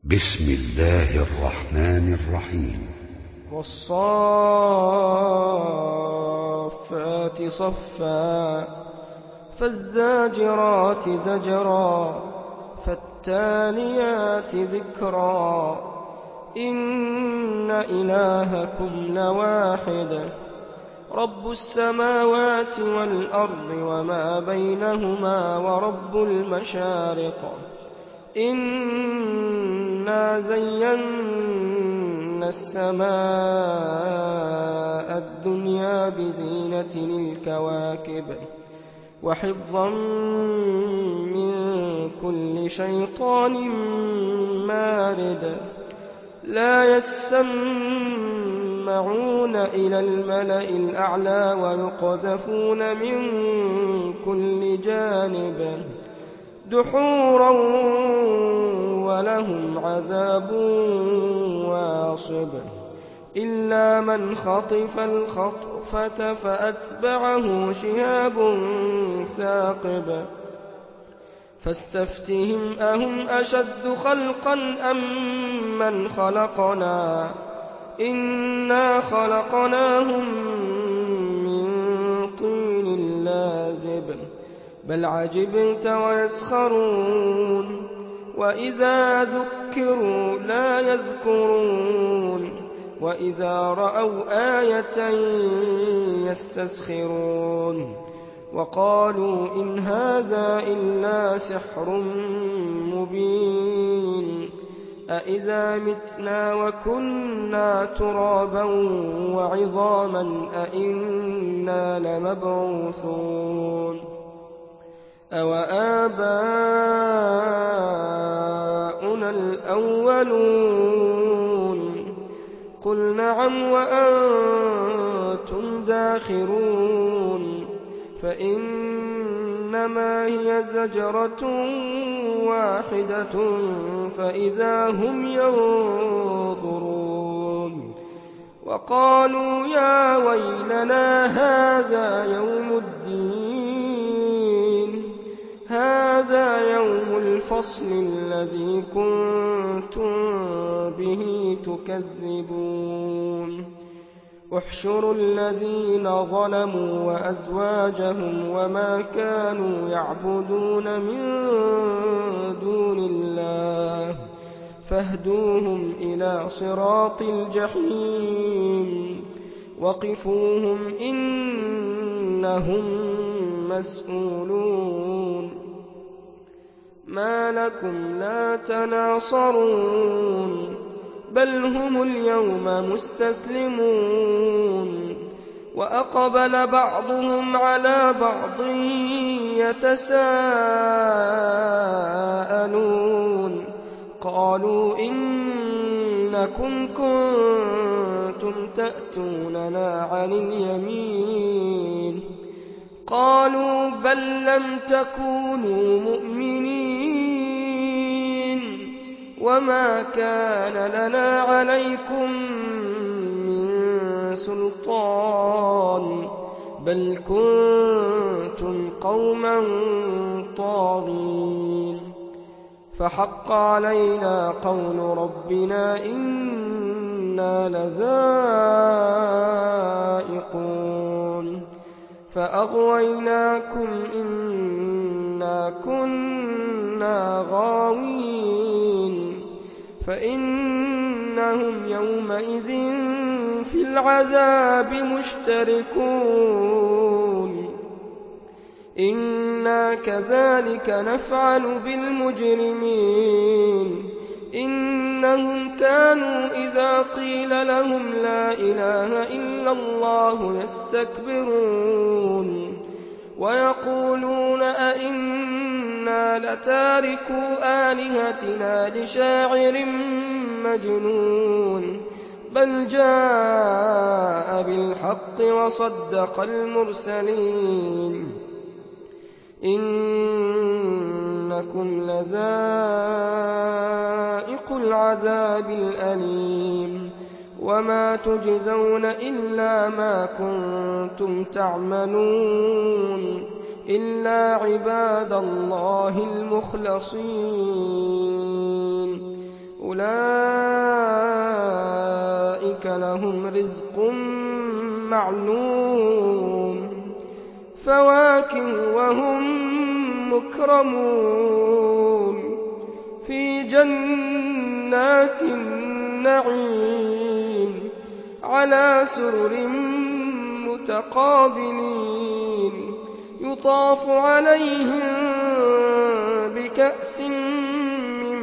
بسم الله الرحمن الرحيم. والصافات صفا فالزاجرات زجرا فالتاليات ذكرا إن إلهكم لواحد رب السماوات والأرض وما بينهما ورب المشارق إنا زينا السماء الدنيا بزينة الكواكب وحفظا من كل شيطان مارد لا يسمعون إلى الملأ الأعلى ويقذفون من كل جانب دحورا ولهم عذاب واصب إلا من خطف الخطفة فأتبعه شهاب ثاقب فاستفتهم أهم أشد خلقا أم من خلقنا إنا خلقناهم من طين لازب بل عجبت ويسخرون وإذا ذكروا لا يذكرون وإذا رأوا آية يستسخرون وقالوا إن هذا إلا سحر مبين أإذا متنا وكنا ترابا وعظاما أإنا لمبعوثون أوآباؤنا الأولون قل نعم وأنتم داخرون فإنما هي زجرة واحدة فإذا هم ينظرون وقالوا يا ويلنا هذا يوم الدين هذا يوم الفصل الذي كنتم به تكذبون احشروا الذين ظلموا وأزواجهم وما كانوا يعبدون من دون الله فاهدوهم إلى صراط الجحيم وقفوهم إنهم مسؤولون ما لكم لا تناصرون بل هم اليوم مستسلمون وأقبل بعضهم على بعض يتساءلون قالوا إنكم كنتم تأتوننا عن اليمين قالوا بل لم تكونوا مؤمنين وما كان لنا عليكم من سلطان بل كنتم قوما طاغين فحق علينا قول ربنا إنا لذائقون فأغويناكم إنا كنا غاوين فإنهم يومئذ في العذاب مشتركون إنا كذلك نفعل بالمجرمين إنهم كانوا إذا قيل لهم لا إله إلا الله يستكبرون ويقولون أئنا لتاركوا آلهتنا لشاعر مجنون بل جاء بالحق وصدق المرسلين إنكم لذائق العذاب الأليم وما تجزون إلا ما كنتم تعملون إلا عباد الله المخلصين أولئك لهم رزق معلوم فواكه وهم مكرمون في جنات النعيم على سرر متقابلين يطاف عليهم بكأس من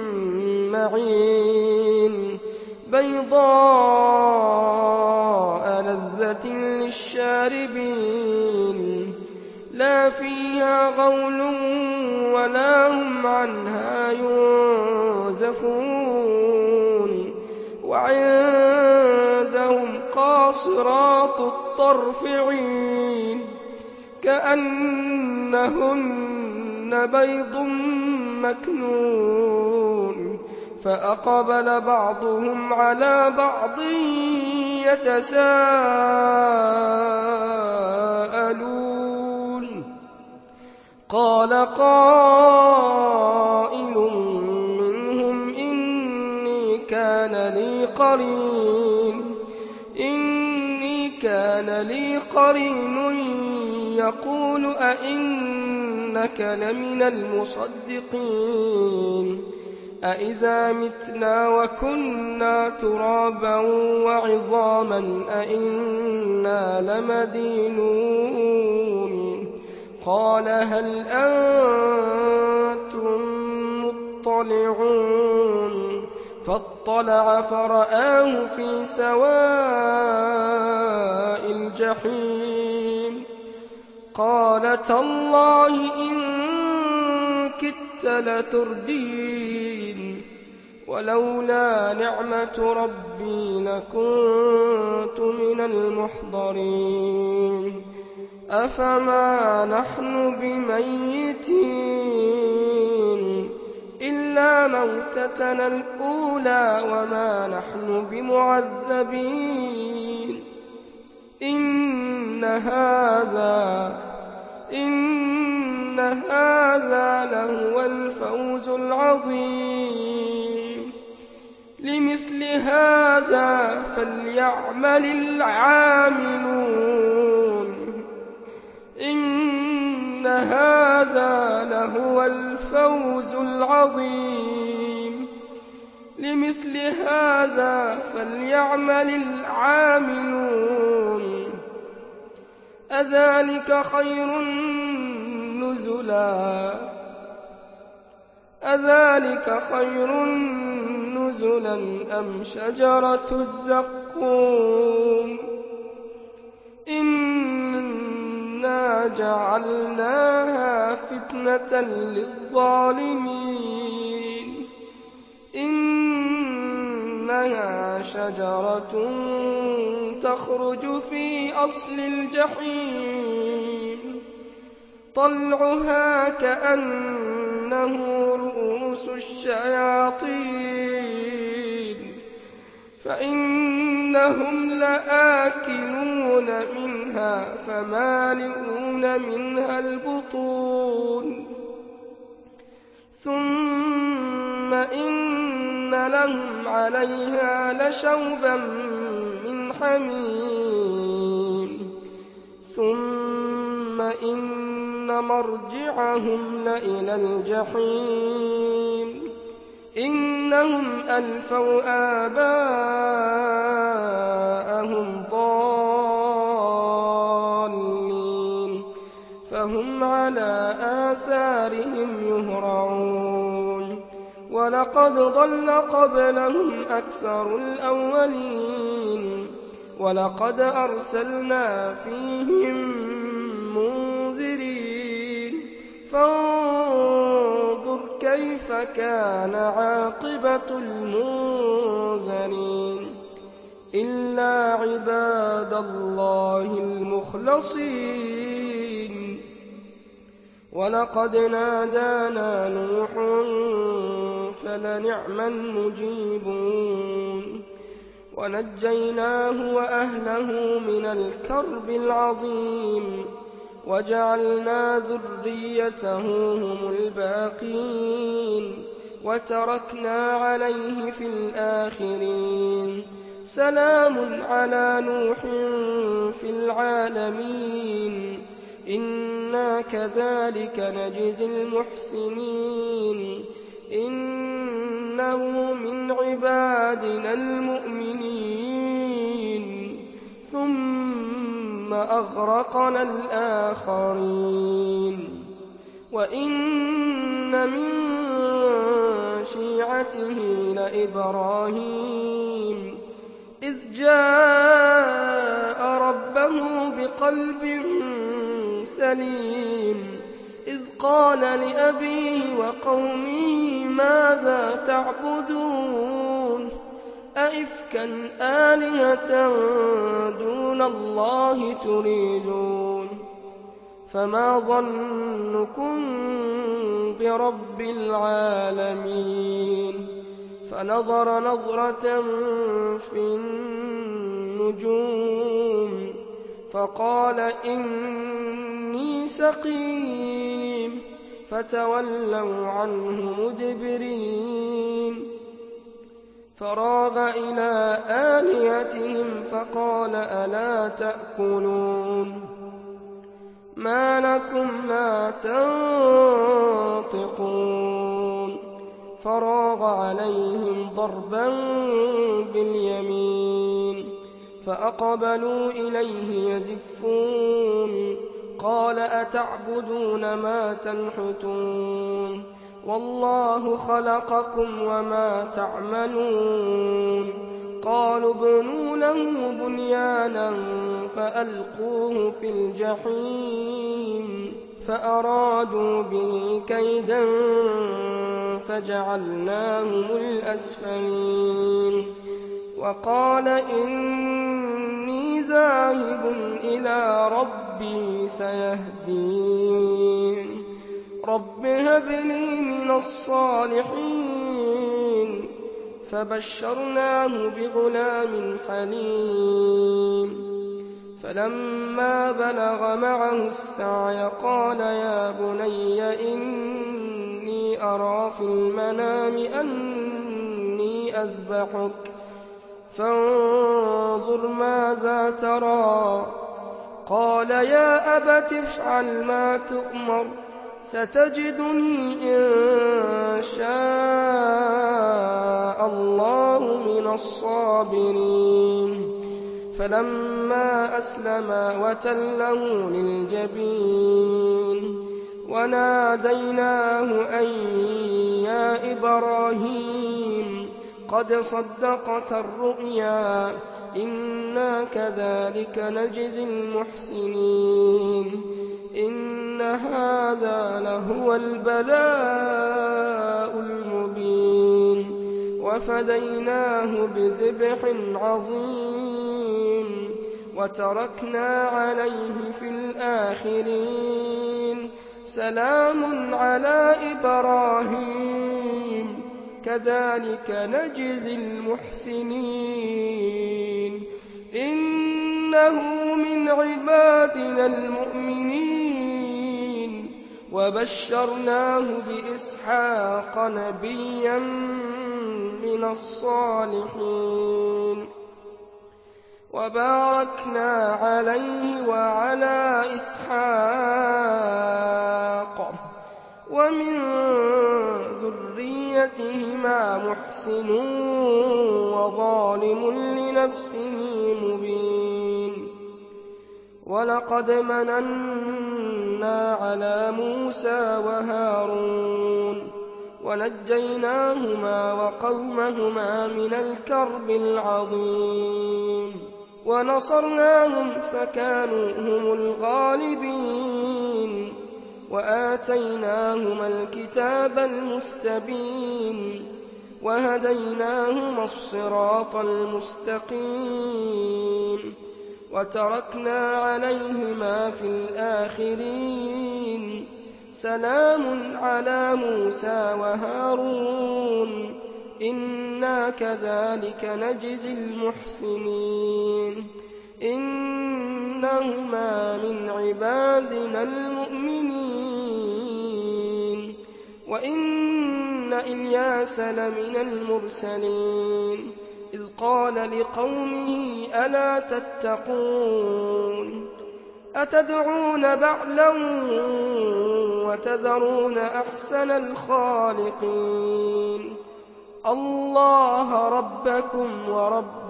معين بيضاء لذة للشاربين لا فيها غول ولا هم عنها ينزفون وعندهم قاصرات الطرف عين كأنهن بيض مكنون فأقبل بعضهم على بعض يتساءلون قال قائل منهم إني كان لي قرين يقول أئنك لمن المصدقين أئذا متنا وكنا ترابا وعظاما أئنا لمدينون قال هل أنتم مطلعون فاطلع فرآه في سواء الجحيم قال تالله إن كدت لتردين ولولا نعمة ربي لكنت من المحضرين أفما نحن بميتين إلا موتتنا الأولى وما نحن بمعذبين إن هذا لهو الفوز العظيم لمثل هذا فليعمل العاملون إن هذا لهو الفوز العظيم لمثل هذا فليعمل العاملون أذلك خير نزلا أم شجرة الزقوم إنا جعلناها فتنة للظالمين إنها شجرة تخرج في أصل الجحيم طلعها كأنه رؤوس الشياطين فإنهم لآكلون منها فمالئون منها البطون ثم إن لهم عليها لشوبا من حميم ثم إن مرجعهم لإلى الجحيم إنهم ألفوا آباءهم ضالين فهم على آثارهم يهرعون ولقد ضل قبلهم أكثر الأولين ولقد أرسلنا فيهم منذرين فانظر كيف كان عاقبة المنذرين إلا عباد الله المخلصين ولقد نادانا نوح فلنعم المجيبون ونجيناه وأهله من الكرب العظيم وجعلنا ذريته هم الباقين وتركنا عليه في الآخرين سلام على نوح في العالمين إنا كذلك نجزي المحسنين إنه من عبادنا المؤمنين ثم أغرقنا الآخرين وإن من شيعته لإبراهيم إذ جاء ربه بقلب سليم إذ قال لأبيه وقومه ماذا تعبدون أئفكا آلهة دون الله تريدون فما ظنكم برب العالمين فنظر نظرة في النجوم فقال إني سقيم فتولوا عنه مدبرين فراغ إلى آلهتهم فقال ألا تأكلون ما لكم لا تنطقون فراغ عليهم ضربا باليمين فأقبلوا إليه يزفون قال أتعبدون ما تنحتون والله خلقكم وما تعملون قالوا ابنوا له بنيانا فألقوه في الجحيم فأرادوا به كيدا فجعلناهم الأسفلين وقال إني ذاهب إلى ربي سيهدين رب هب لي من الصالحين فبشرناه بغلام حليم فلما بلغ معه السعي قال يا بني إني أرى في المنام أني أذبحك فانظر ماذا ترى قال يا أبت افعل ما تؤمر ستجدني إن شاء الله من الصابرين فلما أسلما وتله للجبين وناديناه أن يا إبراهيم قد صدقت الرؤيا إنا كذلك نجزي المحسنين إن هذا لهو البلاء المبين وفديناه بذبح عظيم وتركنا عليه في الآخرين سلام على إبراهيم كذلك نجزي المحسنين إنه من عبادنا المؤمنين وبشرناه بإسحاق نبيا من الصالحين وباركنا عليه وعلى إسحاق ومن ذريتهما محسن وظالم لنفسه مبين ولقد مننا على موسى وهارون ونجيناهما وقومهما من الكرب العظيم ونصرناهم فكانوا هم الغالبين وآتيناهما الكتاب المستبين وهديناهما الصراط المستقيم وتركنا عليهما في الآخرين سلام على موسى وهارون إنا كذلك نجزي المحسنين إنهما من عبادنا المؤمنين وإن إِلْيَاسَ لَمِنَ الْمُرْسَلِينَ إِذْ قَالَ لِقَوْمِهِ أَلَا تَتَّقُونَ أَتَدْعُونَ بَعْلًا وَتَذَرُونَ أَحْسَنَ الْخَالِقِينَ اللَّهَ رَبَّكُمْ وَرَبَّ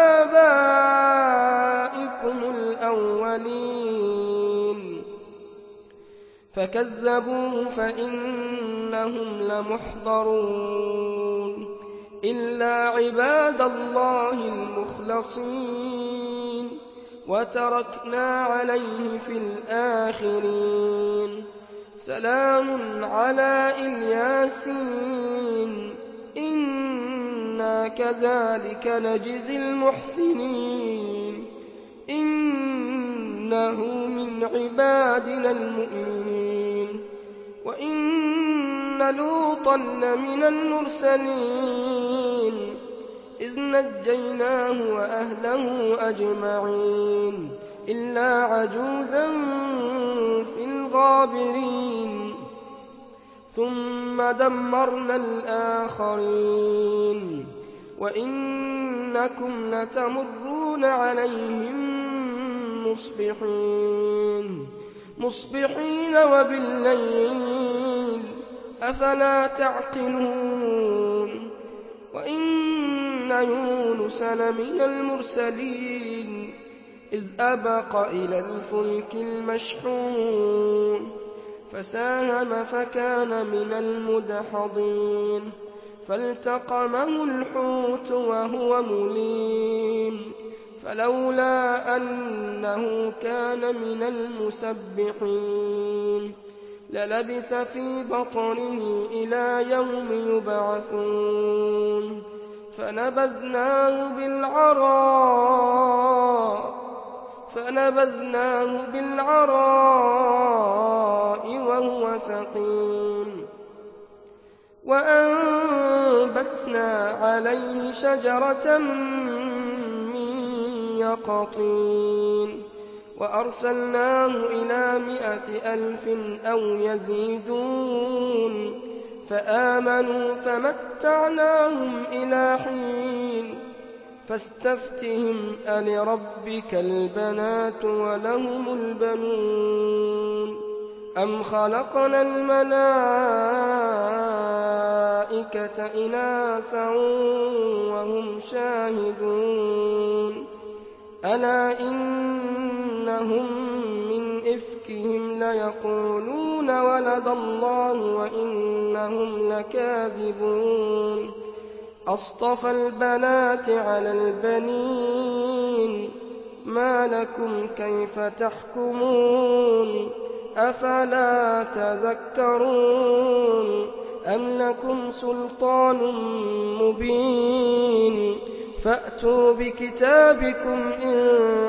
آبَائِكُمُ الْأَوَّلِينَ فَكَذَّبُوهُ فَإِنَّهُمْ لَمُحْضَرُونَ إِلَّا عِبَادَ اللَّهِ الْمُخْلَصِينَ وَتَرَكْنَا عَلَيْهِ فِي الْآخِرِينَ سَلَامٌ عَلَىٰ إِلْيَاسِينَ إِنَّا كَذَٰلِكَ نَجْزِي الْمُحْسِنِينَ إِنَّهُ مِنْ عِبَادِنَا الْمُؤْمِنِينَ وَإِنَّ لُوطًا لَّمِنَ الْمُرْسَلِينَ إِذْ نَجَّيْنَاهُ وَأَهْلَهُ أَجْمَعِينَ إِلَّا عَجُوزًا فِي الْغَابِرِينَ ثُمَّ دَمَّرْنَا الْآخَرِينَ وَإِنَّكُمْ لَتَمُرُّونَ عَلَيْهِم مُصْبِحِينَ وَبِاللَّيْلِ أَفَلَا تَعْقِلُونَ وَإِنَّ يُونُسَ لَمِنَ الْمُرْسَلِينَ إِذْ أَبَقَ إِلَى الْفُلْكِ الْمَشْحُونِ فَسَاهَمَ فَكَانَ مِنَ الْمُدْحَضِينَ فَالْتَقَمَهُ الْحُوتُ وَهُوَ مُلِيمٌ فَلَوْلَا أَنَّهُ كَانَ مِنَ الْمُسَبِّحِينَ لَلَبِثَ فِي بَطْنِهِ إِلَىٰ يَوْمِ يُبْعَثُونَ فَنَبَذْنَاهُ بِالْعَرَاءِ وَهُوَ سَقِيمٌ وَأَنبَتْنَا عَلَيْهِ شَجَرَةً مِّن يَقْطِينٍ وَأَرْسَلْنَاهُ إِلَىٰ 100,000 أَوْ يَزِيدُونَ فَآمَنُوا فَمَتَّعْنَاهُمْ إِلَىٰ حِينٍ فَاسْتَفْتِهِمْ أَلِرَبِّكَ الْبَنَاتُ وَلَهُمُ الْبَنُونَ أَمْ خَلَقْنَا الْمَلَائِكَةَ إِنَاثًا وَهُمْ شَاهِدُونَ أَلَا إِنَّهُم مِّنْ إِفْكِهِمْ لَيَقُولُونَ وَلَدَ اللَّهُ وَإِنَّهُمْ لَكَاذِبُونَ أَصْطَفَى الْبَنَاتِ عَلَى الْبَنِينَ مَا لَكُمْ كَيْفَ تَحْكُمُونَ أَفَلَا تَذَكَّرُونَ أَمْ لَكُمْ سُلْطَانٌ مُّبِينٌ فَأْتُوا بِكِتَابِكُمْ إِن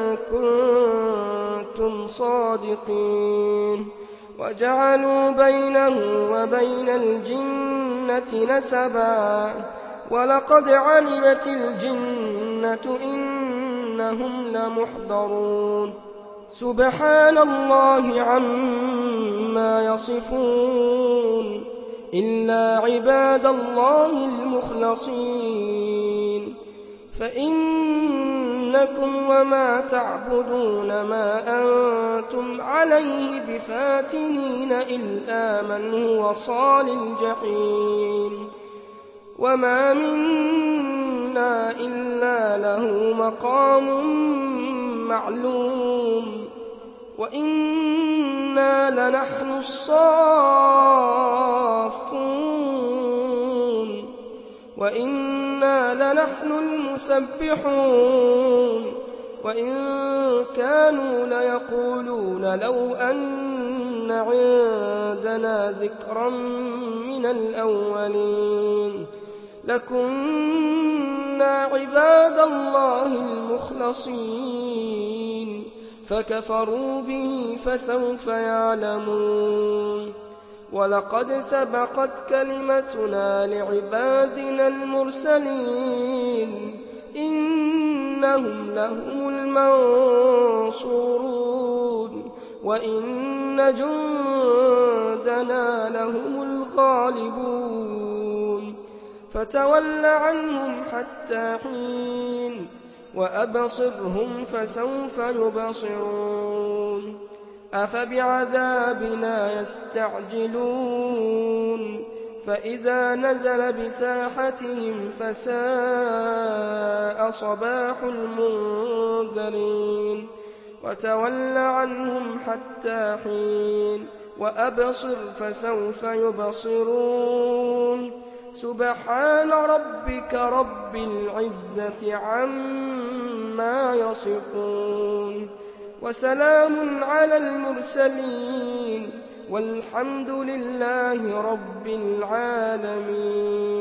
كُنتُمْ صَادِقِينَ وَجَعَلُوا بَيْنَهُ وَبَيْنَ الْجِنَّةِ نَسَبًا وَلَقَدْ عَلِمَتِ الْجِنَّةُ إِنَّهُمْ لَمُحْضَرُونَ سُبْحَانَ اللَّهِ عَمَّا يَصِفُونَ إِلَّا عِبَادَ اللَّهِ الْمُخْلَصِينَ فَإِنَّكُمْ وَمَا تَعْبُدُونَ مَا أَنتُمْ عَلَيْهِ بِفَاتِنِينَ إِلَّا مَنْ هُوَ صَالِ الْجَحِيمِ وَمَا مِنَّا إِلَّا لَهُ مَقَامٌ مَّعْلُومٌ وَإِنَّا لَنَحْنُ الصَّافُّونَ وَإِنَّا لَنَحْنُ الْمُسَبِّحُونَ وَإِن كَانُوا لَيَقُولُونَ لَوْ أَنَّ عِندَنَا ذِكْرًا مِّنَ الْأَوَّلِينَ لَكُنَّا عِبَادَ اللَّهِ الْمُخْلَصِينَ فَكَفَرُوا بِهِ فَسَوْفَ يَعْلَمُونَ وَلَقَدْ سَبَقَتْ كَلِمَتُنَا لِعِبَادِنَا الْمُرْسَلِينَ إِنَّهُمْ لَهُمُ الْمَنصُورُونَ وَإِنَّ جُندَنَا لَهُمُ الْغَالِبُونَ فتول عنهم حتى حين وأبصرهم فسوف يبصرون أفبعذابنا يستعجلون فإذا نزل بساحتهم فساء صباح المنذرين وتول عنهم حتى حين وأبصر فسوف يبصرون سبحان ربك رب العزة عما يصفون وسلام على المرسلين والحمد لله رب العالمين.